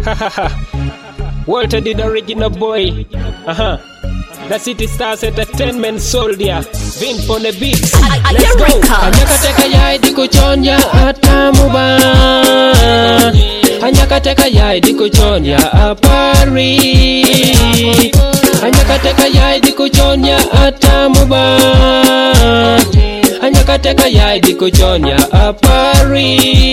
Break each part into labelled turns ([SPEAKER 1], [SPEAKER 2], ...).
[SPEAKER 1] Walter did original boy. The City Stars Entertainment Soldier. Vin for the beat. Let's go. Anyakateka yai dikuchonya atamuba. Anyakateka yai dikuchonya apari. Anyakateka yai dikuchonya atamuba. Anyakateka yai dikuchonya apari.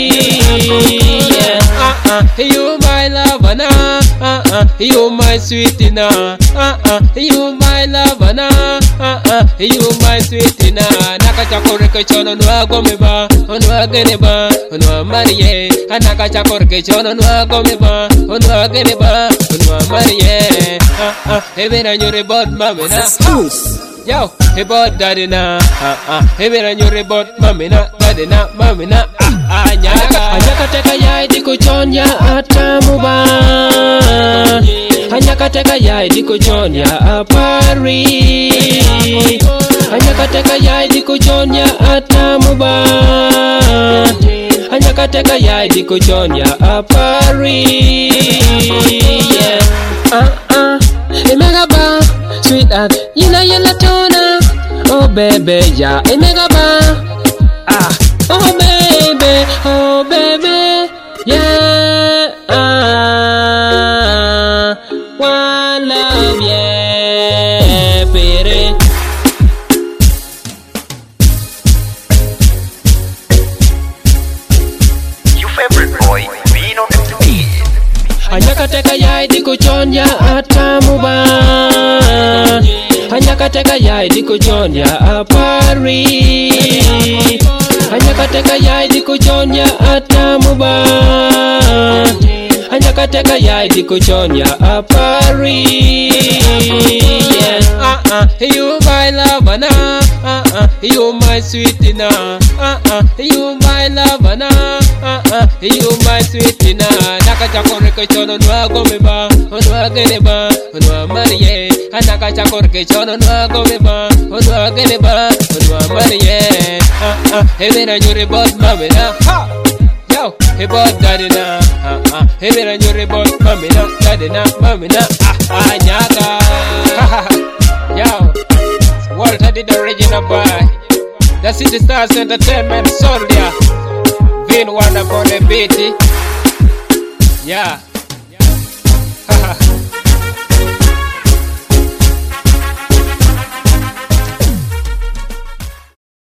[SPEAKER 1] You my lover na. You my sweetie na. You my lover na. You my sweetie na. Nakachakoreke chono nwa gomeba. Onwa geneba. Onwa mariye. Nakachakoreke chono nwa gomeba. Onwa geneba. Onwa mariye. Even your bot mama na. Yo, hey bot daddy na. Even your bot mama na. Daddy na, mama na. Anyakateka yai dikuchonya atamuba. Anyakateka yai dikuchonya apari. Anyakateka yai dikuchonya atamuba. Anyakateka yai dikuchonya apari. Emegaba, sweetheart, yina tona. Oh baby, yeah, emegaba. Oh baby, yeah. One love, yeah, baby.
[SPEAKER 2] Your favorite boy, Vin on the beat.
[SPEAKER 1] Anyakateka yai dikuchonya atamuba. Anyakateka yai dikuchonya apari. Anyakateka yai dikuchonya atamuba. Anyakateka yai dikuchonya apari. You my lover na. You my sweetie na. You my lover na. You my sweetie na. Nakachakoreke chono nwa gomeba. Onwa geneba. Onwa mariye. Nakachakoreke chono nwa gomeba. Onwa geneba. Onwa mariye. Even your bot mama na. Yo, hey bot daddy na. Even your bot mama na. Daddy na, mama na. Anyaka. Yo, Walter did the original boy. The City Stars Entertainment Soldier. Vin Wonder for the beat. Yeah.